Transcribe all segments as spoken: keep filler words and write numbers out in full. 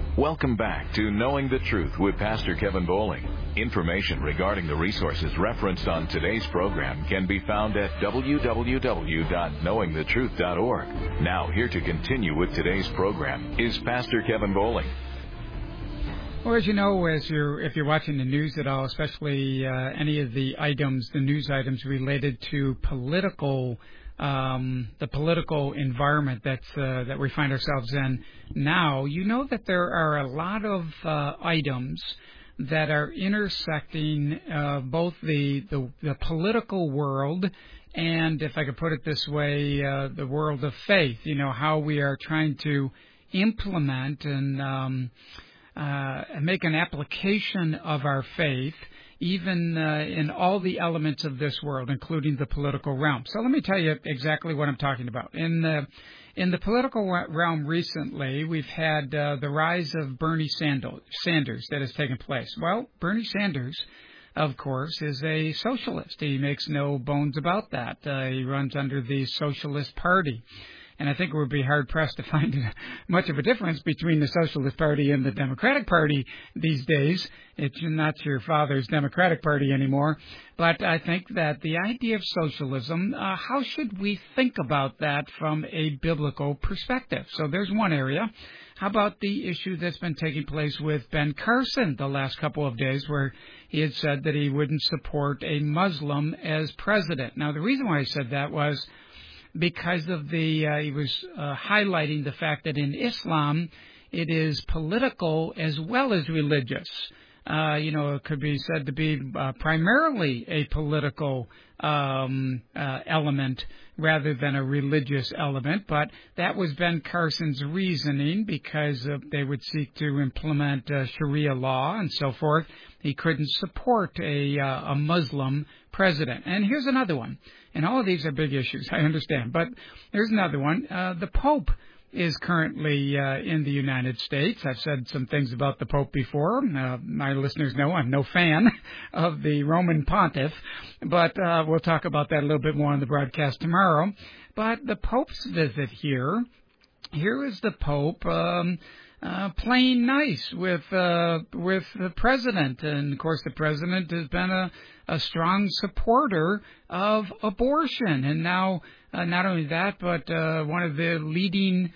Welcome back to Knowing the Truth with Pastor Kevin Bowling. Information regarding the resources referenced on today's program can be found at w w w dot knowing the truth dot org. Now, here to continue with today's program is Pastor Kevin Bowling. Well, as you know, as you're, if you're watching the news at all, especially uh, any of the items, the news items related to political, um, the political environment that's uh, that we find ourselves in now, you know that there are a lot of uh, items that are intersecting uh, both the, the the political world and, if I could put it this way, uh, the world of faith. You know, how we are trying to implement and um, Uh, make an application of our faith, even uh, in all the elements of this world, including the political realm. So let me tell you exactly what I'm talking about. In the in the political realm recently, we've had uh, the rise of Bernie Sanders that has taken place. Well, Bernie Sanders, of course, is a socialist. He makes no bones about that. Uh, he runs under the Socialist Party. And I think it would be hard-pressed to find much of a difference between the Socialist Party and the Democratic Party these days. It's not your father's Democratic Party anymore. But I think that the idea of socialism, uh, how should we think about that from a biblical perspective? So there's one area. How about the issue that's been taking place with Ben Carson the last couple of days, where he had said that he wouldn't support a Muslim as president? Now, the reason why he said that was because of the, uh, he was uh, highlighting the fact that in Islam, it is political as well as religious. Uh, you know, it could be said to be uh, primarily a political um, uh, element rather than a religious element. But that was Ben Carson's reasoning, because uh, they would seek to implement uh, Sharia law and so forth. He couldn't support a, uh, a Muslim president. And here's another one. And all of these are big issues, I understand. But here's another one. Uh, the Pope is currently uh, in the United States. I've said some things about the Pope before. Uh, my listeners know I'm no fan of the Roman Pontiff, but uh, we'll talk about that a little bit more on the broadcast tomorrow. But the Pope's visit here, here is the Pope um, uh, playing nice with uh, with the president. And, of course, the president has been a, a strong supporter of abortion. And now, uh, not only that, but uh, one of the leading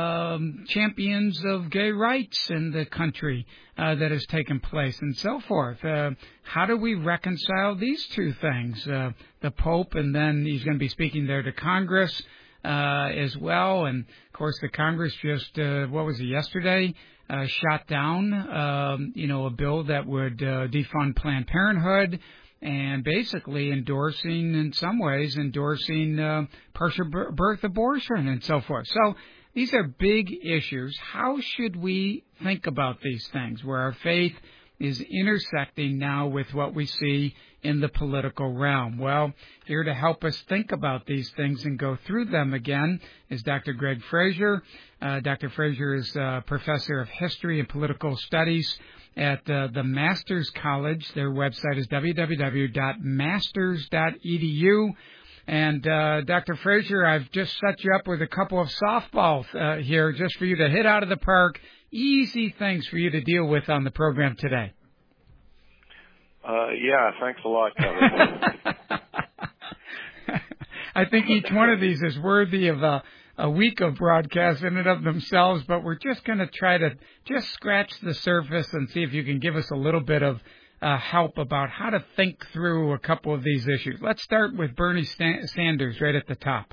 um, champions of gay rights in the country uh, that has taken place and so forth. Uh, how do we reconcile these two things? Uh, the Pope, and then he's going to be speaking there to Congress uh, as well. And, of course, the Congress just, uh, what was it, yesterday, uh, shot down, um, you know, a bill that would uh, defund Planned Parenthood, and basically endorsing, in some ways, endorsing uh, partial birth abortion and so forth. So these are big issues. How should we think about these things, where our faith is intersecting now with what we see in the political realm? Well, here to help us think about these things and go through them again is Doctor Greg Frazier. Uh, Doctor Frazier is uh, professor of history and political studies at uh, the Masters College. Their website is w w w dot masters dot e d u. And uh, Doctor Frazier, I've just set you up with a couple of softballs uh, here just for you to hit out of the park. Easy things for you to deal with on the program today. Uh, yeah, thanks a lot, Kevin. I think each one of these is worthy of a, a week of broadcast in and of themselves, but we're just going to try to just scratch the surface and see if you can give us a little bit of uh, help about how to think through a couple of these issues. Let's start with Bernie Sanders right at the top.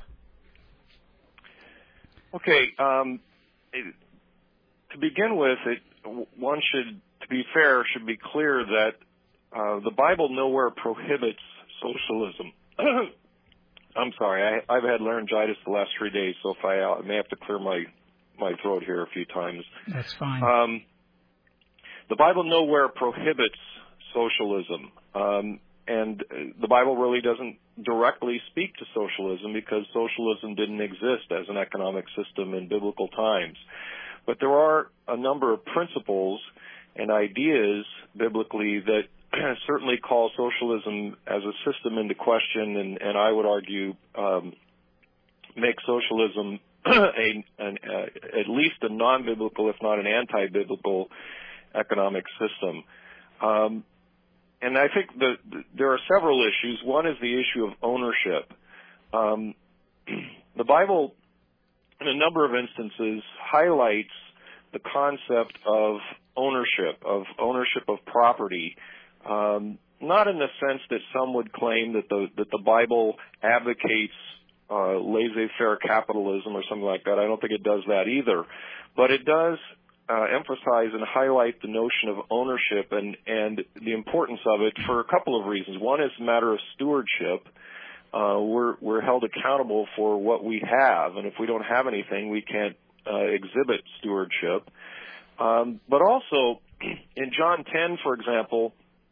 Okay. Um, it, to begin with, it, one should, to be fair, should be clear that uh, the Bible nowhere prohibits socialism. I'm sorry, I, I've had laryngitis the last three days, so if I, I may have to clear my, my throat here a few times. That's fine. Um, the Bible nowhere prohibits socialism, um, and the Bible really doesn't directly speak to socialism because socialism didn't exist as an economic system in biblical times. But there are a number of principles and ideas biblically that certainly call socialism as a system into question, and, and I would argue um, make socialism a an, uh, at least a non-biblical, if not an anti-biblical, economic system. Um, and I think the, the, there are several issues. One is the issue of ownership. Um, the Bible, in a number of instances, highlights the concept of ownership, of ownership of property. Um, not in the sense that some would claim that the that the Bible advocates uh, laissez-faire capitalism or something like that. I don't think it does that either. But it does uh, emphasize and highlight the notion of ownership and, and the importance of it for a couple of reasons. One is a matter of stewardship. Uh, we're, we're held accountable for what we have, and if we don't have anything, we can't uh, exhibit stewardship. Um, but also, in John ten, for example,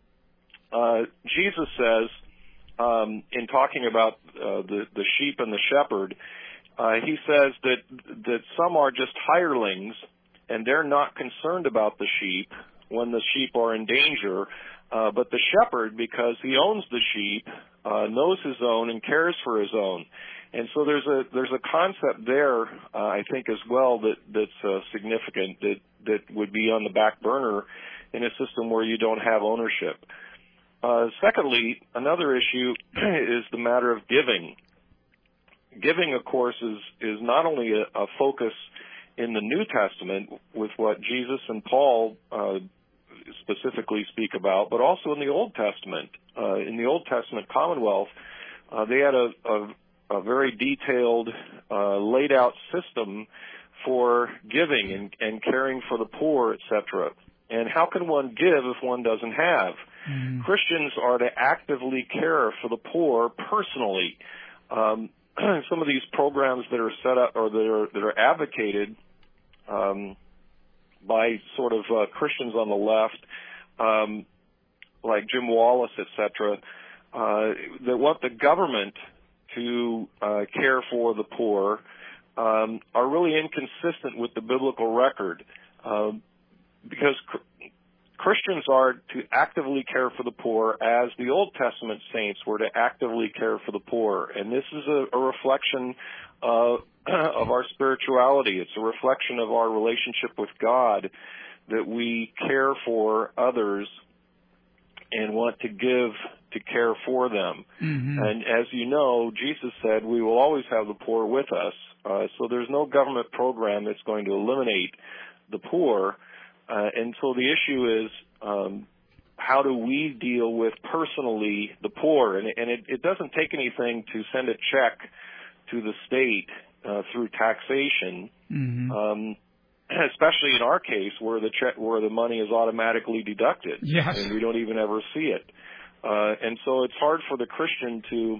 uh, Jesus says, um, in talking about uh, the, the sheep and the shepherd, uh, he says that that some are just hirelings, and they're not concerned about the sheep when the sheep are in danger. Uh, but the shepherd, because he owns the sheep, uh, knows his own and cares for his own. And so there's a there's a concept there, uh, I think, as well that that's uh, significant that that would be on the back burner in a system where you don't have ownership. Uh, secondly, another issue is the matter of giving. Giving, of course, is is not only a, a focus in the New Testament with what Jesus and Paul uh, specifically speak about, but also in the Old Testament. Uh, in the Old Testament Commonwealth, uh, they had a, a, a very detailed, uh, laid out system for giving and, and caring for the poor, et cetera. And how can one give if one doesn't have? Mm-hmm. Christians are to actively care for the poor personally. Um, some of these programs that are set up or that are, that are advocated um, by sort of uh, Christians on the left, um, like Jim Wallace, et cetera, uh, that want the government to uh, care for the poor um, are really inconsistent with the biblical record, uh, because cr- Christians are to actively care for the poor as the Old Testament saints were to actively care for the poor. And this is a, a reflection uh, of our spirituality. It's a reflection of our relationship with God, that we care for others and want to give to care for them. Mm-hmm. And as you know, Jesus said we will always have the poor with us. Uh, so there's no government program that's going to eliminate the poor. Uh, and so the issue is, um, how do we deal with personally the poor? And, and it, it doesn't take anything to send a check to the state uh, through taxation, mm-hmm. um, especially in our case where the check, where the money is automatically deducted, yes. and we don't even ever see it. Uh, and so it's hard for the Christian to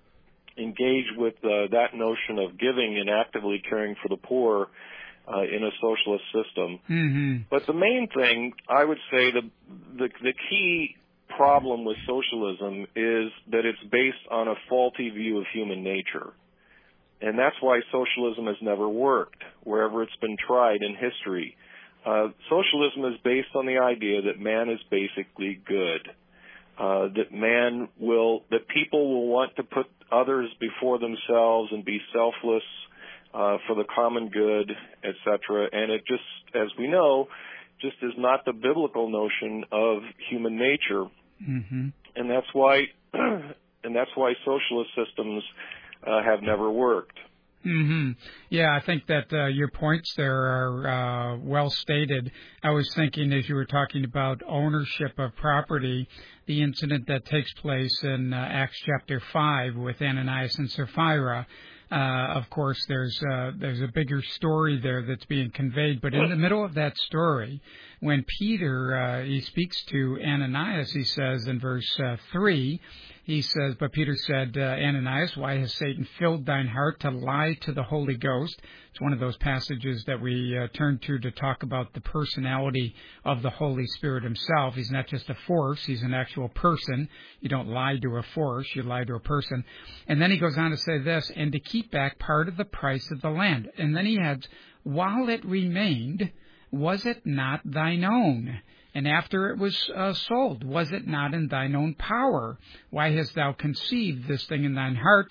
engage with uh, that notion of giving and actively caring for the poor Uh, in a socialist system. Mm-hmm. But the main thing, I would say, the, the the key problem with socialism is that it's based on a faulty view of human nature. And that's why socialism has never worked, wherever it's been tried in history. Uh, socialism is based on the idea that man is basically good, uh, that man will, that people will want to put others before themselves and be selfless, Uh, for the common good, et cetera. And it just, as we know, just is not the biblical notion of human nature. Mm-hmm. And that's why, and that's why socialist systems uh, have never worked. Mm-hmm. Yeah, I think that uh, your points there are uh, well stated. I was thinking as you were talking about ownership of property, the incident that takes place in uh, Acts chapter five with Ananias and Sapphira. Uh, of course, there's uh, there's a bigger story there that's being conveyed. But in the middle of that story, when Peter uh, he speaks to Ananias, he says in verse uh, three, he says, "But Peter said, uh, Ananias, why has Satan filled thine heart to lie to the Holy Ghost?" It's one of those passages that we uh, turn to to talk about the personality of the Holy Spirit himself. He's not just a force, he's an actual person. You don't lie to a force, you lie to a person. And then he goes on to say this, "And to keep back part of the price of the land." And then he adds, "While it remained, was it not thine own? And after it was uh, sold, was it not in thine own power? Why hast thou conceived this thing in thine heart?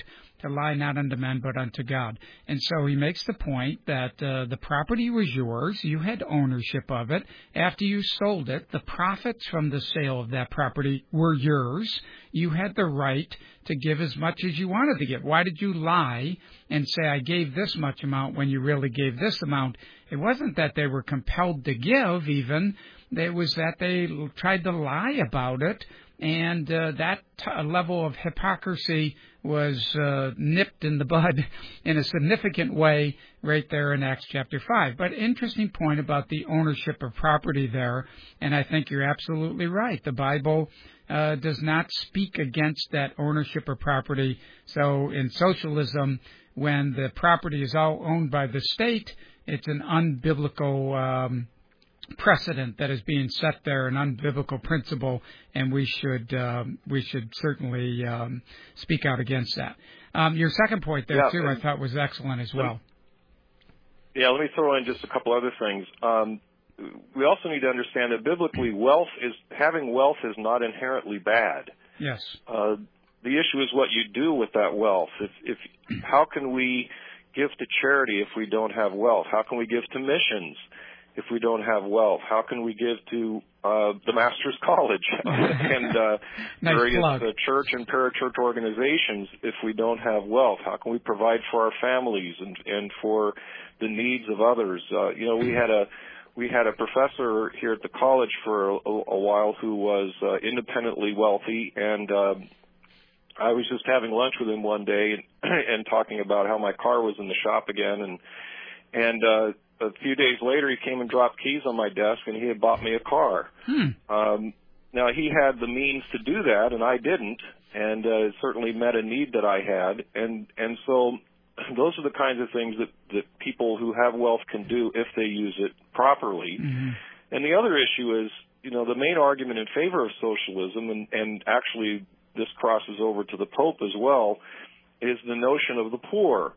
to lie not unto men but unto God. And so he makes the point that uh, the property was yours, you had ownership of it. After you sold it, the profits from the sale of that property were yours. You had the right to give as much as you wanted to give. Why did you lie and say, I gave this much amount when you really gave this amount? It wasn't that they were compelled to give even. It was that they tried to lie about it. And uh, that t- level of hypocrisy was uh, nipped in the bud in a significant way right there in Acts chapter five. But interesting point about the ownership of property there, and I think you're absolutely right. The Bible uh, does not speak against that ownership of property. So in socialism, when the property is all owned by the state, it's an unbiblical um precedent that is being set there, an unbiblical principle, and we should um, we should certainly um, speak out against that. Um, your second point there, yeah, too, I thought was excellent as well. Yeah, let me throw in just a couple other things. Um, we also need to understand that biblically, wealth is having wealth is not inherently bad. Yes. Uh, the issue is what you do with that wealth. If, if how can we give to charity if we don't have wealth? How can we give to missions if we don't have wealth? How can we give to uh, the Master's College and uh, nice various uh, plug. church and parachurch organizations if we don't have wealth? How can we provide for our families and, and for the needs of others? Uh, you know, we had a we had a professor here at the college for a, a while who was uh, independently wealthy, and uh, I was just having lunch with him one day and, and talking about how my car was in the shop again, and and uh, a few days later, he came and dropped keys on my desk, and he had bought me a car. Hmm. Um, now, he had the means to do that, and I didn't, and uh, it certainly met a need that I had. And and so those are the kinds of things that, that people who have wealth can do if they use it properly. Mm-hmm. And the other issue is, you know, the main argument in favor of socialism, and, and actually this crosses over to the Pope as well, is the notion of the poor.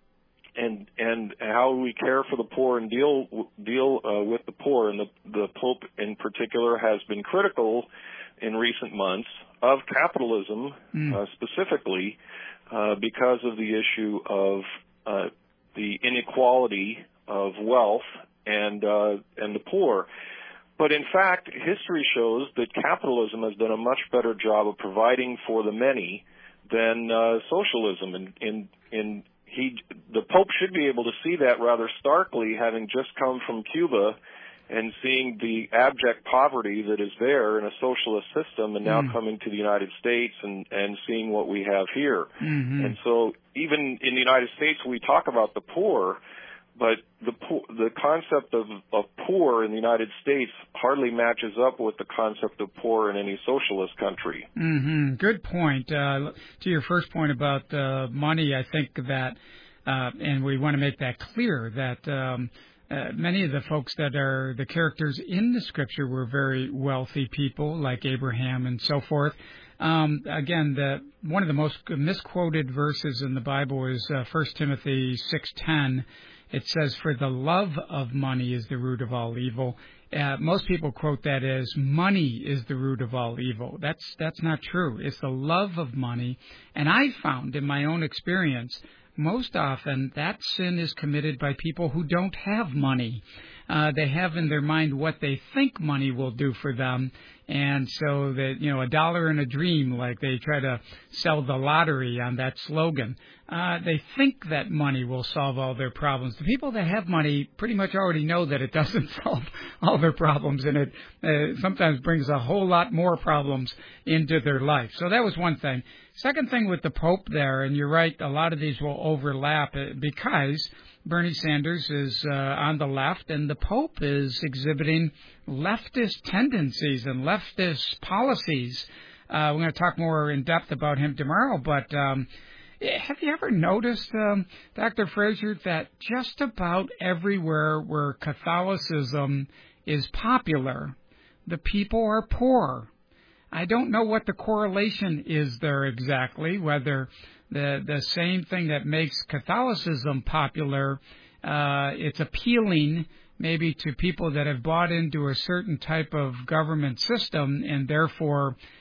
And and how we care for the poor and deal deal uh, with the poor, and the the Pope in particular has been critical in recent months of capitalism, mm. uh, specifically uh, because of the issue of uh, the inequality of wealth and uh, and the poor. But in fact, history shows that capitalism has done a much better job of providing for the many than uh, socialism. In in in He, the Pope should be able to see that rather starkly, having just come from Cuba and seeing the abject poverty that is there in a socialist system, and now mm. coming to the United States and, and seeing what we have here. Mm-hmm. And so even in the United States, we talk about the poor, but the poor, the concept of, of poor in the United States hardly matches up with the concept of poor in any socialist country. Mm-hmm. Good point. Uh, to your first point about uh, money, I think that, uh, and we want to make that clear, that um, uh, many of the folks that are the characters in the Scripture were very wealthy people, like Abraham and so forth. Um, again, the one of the most misquoted verses in the Bible is uh, First Timothy six ten. It says, for the love of money is the root of all evil. Uh, most people quote that as money is the root of all evil. That's that's not true. It's the love of money. And I found in my own experience, most often that sin is committed by people who don't have money. Uh, they have in their mind what they think money will do for them. And so that, you know, a dollar in a dream, like they try to sell the lottery on that slogan. Uh, they think that money will solve all their problems. The people that have money pretty much already know that it doesn't solve all their problems, and it uh, sometimes brings a whole lot more problems into their life. So that was one thing. Second thing with the Pope there, and you're right, a lot of these will overlap because Bernie Sanders is uh, on the left, and the Pope is exhibiting leftist tendencies and leftist policies. Uh, we're going to talk more in depth about him tomorrow, but um, have you ever noticed, um, Doctor Fraser, that just about everywhere where Catholicism is popular, the people are poor? I don't know what the correlation is there exactly, whether the the same thing that makes Catholicism popular, uh, it's appealing maybe to people that have bought into a certain type of government system and therefore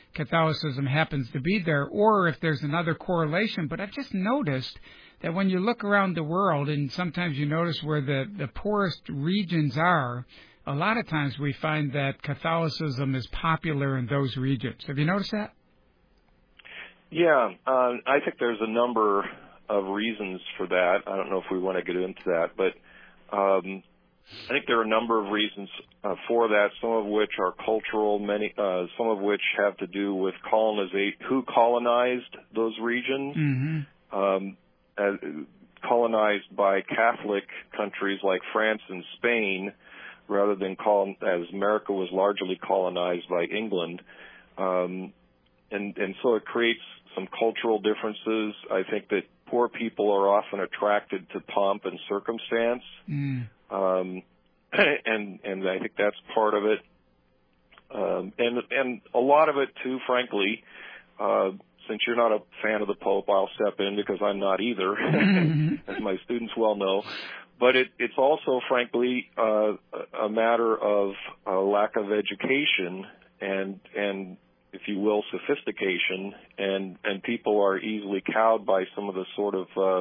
Catholicism happens to be there, or if there's another correlation. But I've just noticed that when you look around the world, and sometimes you notice where the, the poorest regions are, a lot of times we find that Catholicism is popular in those regions. Have you noticed that? Yeah, uh, I think there's a number of reasons for that. I don't know if we want to get into that, but um, I think there are a number of reasons uh, for that, some of which are cultural, many, uh, some of which have to do with colonization, who colonized those regions. Mm-hmm. Um, as, colonized by Catholic countries like France and Spain, rather than colon, as America was largely colonized by England. Um, and, and so it creates some cultural differences. I think that poor people are often attracted to pomp and circumstance. Mm. Um, and, and I think that's part of it. Um, and, and a lot of it too, frankly, uh, since you're not a fan of the Pope, I'll step in because I'm not either, as my students well know. But it, it's also, frankly, uh, a matter of a lack of education and, and, if you will, sophistication, and, and people are easily cowed by some of the sort of, uh,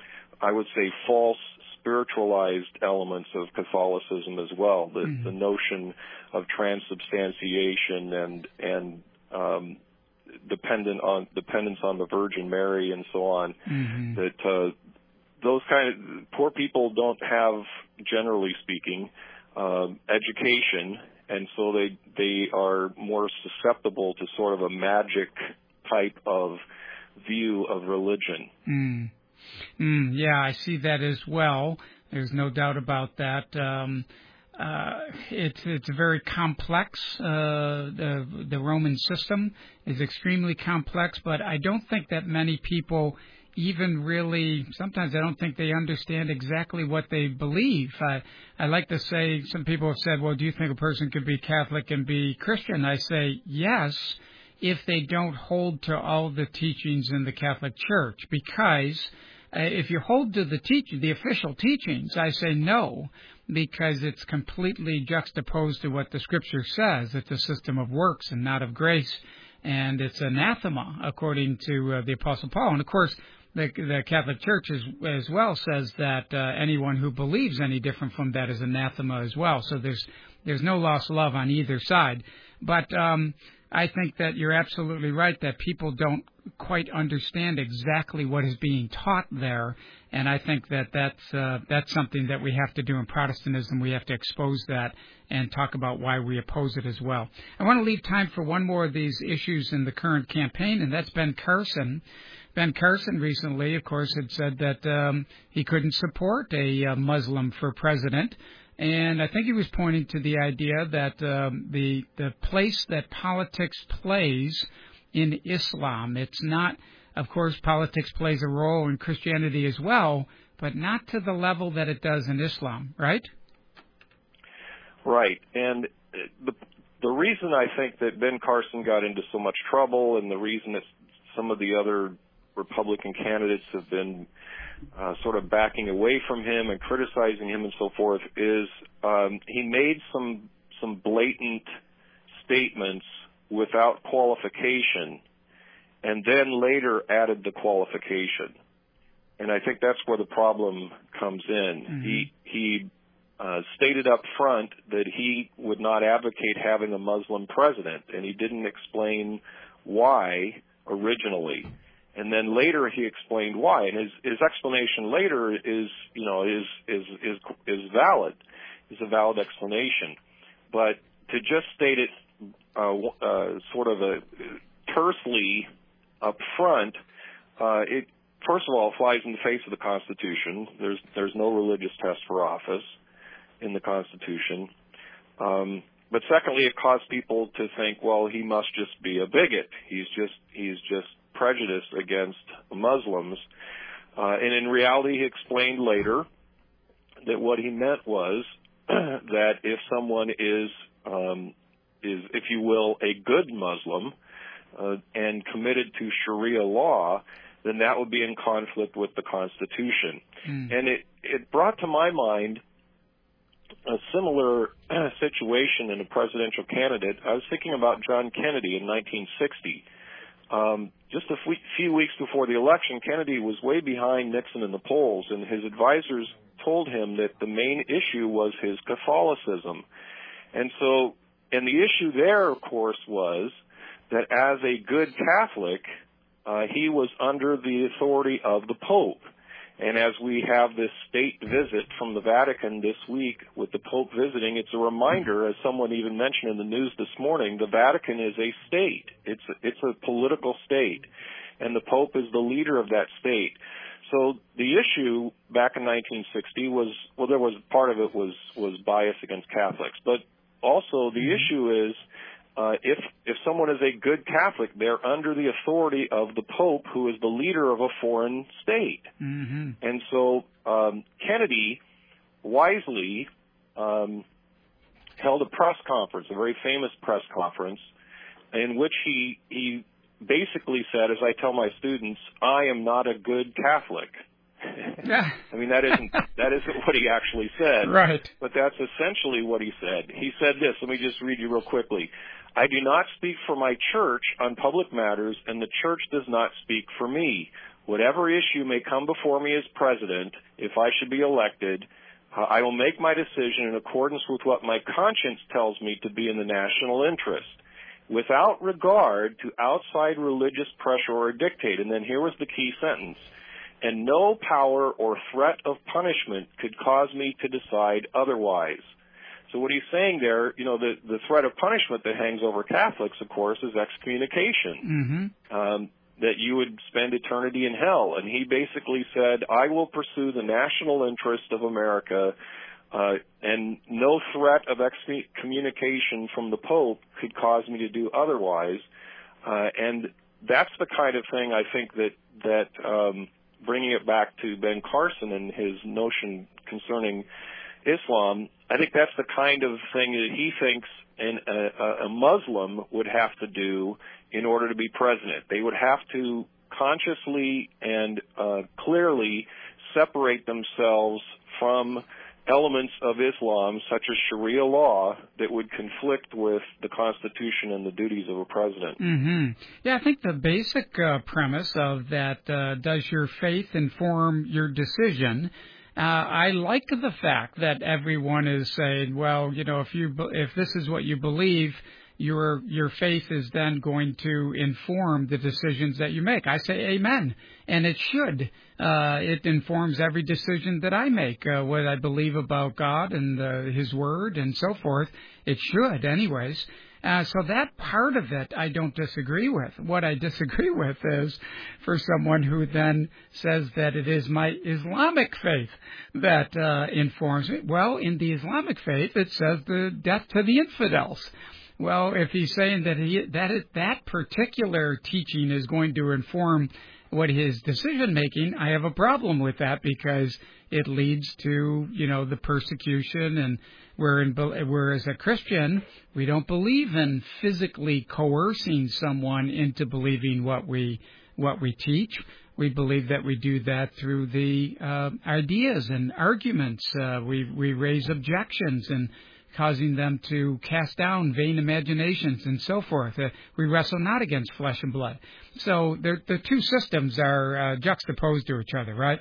I would say, false spiritualized elements of Catholicism as well. The, mm-hmm. the notion of transubstantiation and, and, um, dependent on dependence on the Virgin Mary and so on. Mm-hmm. That uh, those kind of poor people don't have, generally speaking, um, education, and so they they are more susceptible to sort of a magic type of view of religion. Mm. Mm, yeah, I see that as well. There's no doubt about that. Um, Uh, it's it's very complex. Uh, the the Roman system is extremely complex, but I don't think that many people even really. Sometimes I don't think they understand exactly what they believe. I I like to say, some people have said, "Well, do you think a person could be Catholic and be Christian?" I say yes, if they don't hold to all the teachings in the Catholic Church, because uh, if you hold to the teach the official teachings, I say no. Because it's completely juxtaposed to what the Scripture says. It's a system of works and not of grace, and it's anathema, according to uh, the Apostle Paul. And, of course, the, the Catholic Church is, as well says that uh, anyone who believes any different from that is anathema as well. So there's there's no lost love on either side. But um, I think that you're absolutely right that people don't quite understand exactly what is being taught there, and I think that that's uh, that's something that we have to do in Protestantism. We have to expose that and talk about why we oppose it as well. I want to leave time for one more of these issues in the current campaign, and that's Ben Carson. Ben Carson recently, of course, had said that um, he couldn't support a uh, Muslim for president. And I think he was pointing to the idea that um, the the place that politics plays in Islam, it's not, of course, politics plays a role in Christianity as well, but not to the level that it does in Islam, right? Right. And the the reason I think that Ben Carson got into so much trouble, and the reason that some of the other Republican candidates have been Uh, sort of backing away from him and criticizing him and so forth, is um, he made some some blatant statements without qualification, and then later added the qualification. And I think that's where the problem comes in. Mm-hmm. He he uh, stated up front that he would not advocate having a Muslim president, and he didn't explain why originally. And then later he explained why, and his, his explanation later is, you know, is is is is valid, is a valid explanation. But to just state it uh, uh, sort of a tersely up front, uh, it first of all flies in the face of the Constitution. There's there's no religious test for office in the Constitution. Um, but secondly, it caused people to think, well, he must just be a bigot. He's just he's just prejudiced against Muslims, uh, and in reality, he explained later that what he meant was that if someone is, um, is, if you will, a good Muslim uh, and committed to Sharia law, then that would be in conflict with the Constitution. Mm. And it, it brought to my mind a similar situation in a presidential candidate, I was thinking about John Kennedy in nineteen sixty. Um, just a f- few weeks before the election, Kennedy was way behind Nixon in the polls, and his advisors told him that the main issue was his Catholicism. And so, and the issue there, of course, was that as a good Catholic, uh, he was under the authority of the Pope. And as we have this state visit from the Vatican this week with the Pope visiting, it's a reminder, as someone even mentioned in the news this morning, the Vatican is a state. It's a, it's a political state, and the Pope is the leader of that state. So the issue back in nineteen sixty was, well, there was part of it was, was bias against Catholics, but also the issue is, Uh, if if someone is a good Catholic, they're under the authority of the Pope, who is the leader of a foreign state. Mm-hmm. And so um, Kennedy wisely um, held a press conference, a very famous press conference, in which he he basically said, as I tell my students, I am not a good Catholic. I mean, that isn't that isn't what he actually said. Right. But that's essentially what he said. He said this. Let me just read you real quickly. I do not speak for my church on public matters, and the church does not speak for me. Whatever issue may come before me as president, if I should be elected, uh, I will make my decision in accordance with what my conscience tells me to be in the national interest, without regard to outside religious pressure or dictate. And then here was the key sentence. And no power or threat of punishment could cause me to decide otherwise. So what he's saying there, you know, the, the threat of punishment that hangs over Catholics, of course, is excommunication, mm-hmm. um, that you would spend eternity in hell. And he basically said, I will pursue the national interest of America, uh, and no threat of excommunication from the Pope could cause me to do otherwise. Uh, and that's the kind of thing I think that, that um, bringing it back to Ben Carson and his notion concerning Islam, I think that's the kind of thing that he thinks an, a, a Muslim would have to do in order to be president. They would have to consciously and uh, clearly separate themselves from elements of Islam, such as Sharia law, that would conflict with the Constitution and the duties of a president. Mm-hmm. Yeah, I think the basic uh, premise of that, uh, does your faith inform your decision? Uh, I like the fact that everyone is saying, well, you know, if you if this is what you believe, your your faith is then going to inform the decisions that you make. I say amen, and it should. Uh, it informs every decision that I make, uh, what I believe about God and uh, His Word and so forth. It should, anyways. Uh, so that part of it I don't disagree with. What I disagree with is for someone who then says that it is my Islamic faith that uh, informs me. Well, in the Islamic faith, it says the death to the infidels. Well, if he's saying that he, that it, that particular teaching is going to inform what his decision making, I have a problem with that because it leads to, you know, the persecution, and we're in, whereas a Christian, we don't believe in physically coercing someone into believing what we what we teach. We believe that we do that through the uh, ideas and arguments. Uh, we we raise objections and causing them to cast down vain imaginations and so forth. Uh, we wrestle not against flesh and blood. So the two systems are uh, juxtaposed to each other, right?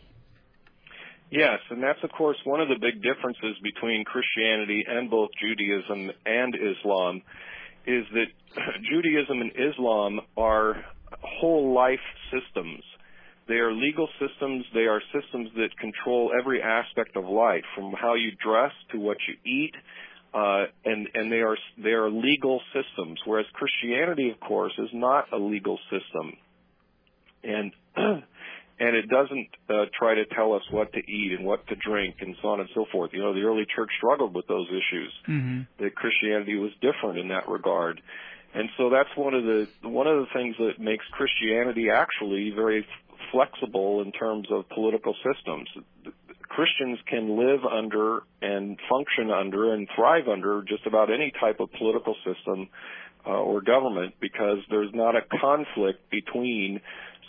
Yes, and that's, of course, one of the big differences between Christianity and both Judaism and Islam, is that Judaism and Islam are whole life systems. They are legal systems. They are systems that control every aspect of life, from how you dress to what you eat, uh, and and they are they are legal systems. Whereas Christianity, of course, is not a legal system, and and it doesn't uh, try to tell us what to eat and what to drink and so on and so forth. You know, the early church struggled with those issues. Mm-hmm. That Christianity was different in that regard. And so that's one of the one of the things that makes Christianity actually very flexible in terms of political systems. Christians can live under and function under and thrive under just about any type of political system uh, or government, because there's not a conflict between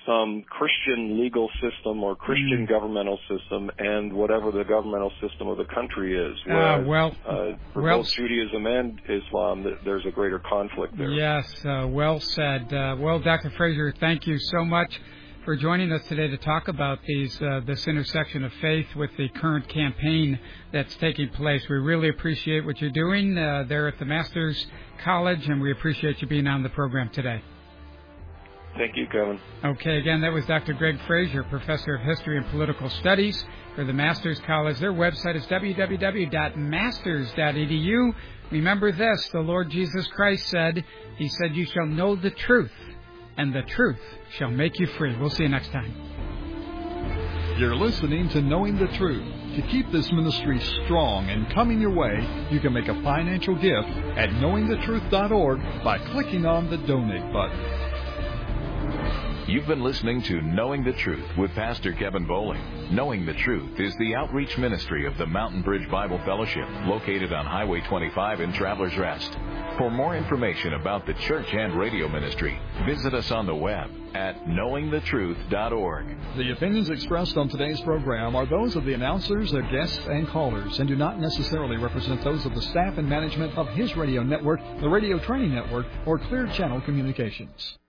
some Christian legal system or Christian mm. governmental system and whatever the governmental system of the country is. Whereas, uh, well, uh, for well, both Judaism and Islam, there's a greater conflict there. Yes, uh, well said. Uh, well, Doctor Fraser, thank you so much for joining us today to talk about these uh, this intersection of faith with the current campaign that's taking place. We really appreciate what you're doing uh, there at the Masters College, and we appreciate you being on the program today. Thank you, Kevin. Okay, again, that was Doctor Greg Fraser, Professor of History and Political Studies for the Masters College. Their website is w w w dot masters dot e d u. Remember this, the Lord Jesus Christ said, He said, you shall know the truth, and the truth shall make you free. We'll see you next time. You're listening to Knowing the Truth. To keep this ministry strong and coming your way, you can make a financial gift at knowing the truth dot org by clicking on the Donate button. You've been listening to Knowing the Truth with Pastor Kevin Bowling. Knowing the Truth is the outreach ministry of the Mountain Bridge Bible Fellowship, located on Highway twenty-five in Travelers Rest. For more information about the church and radio ministry, visit us on the web at knowing the truth dot org. The opinions expressed on today's program are those of the announcers, their guests, and callers, and do not necessarily represent those of the staff and management of His Radio Network, the Radio Training Network, or Clear Channel Communications.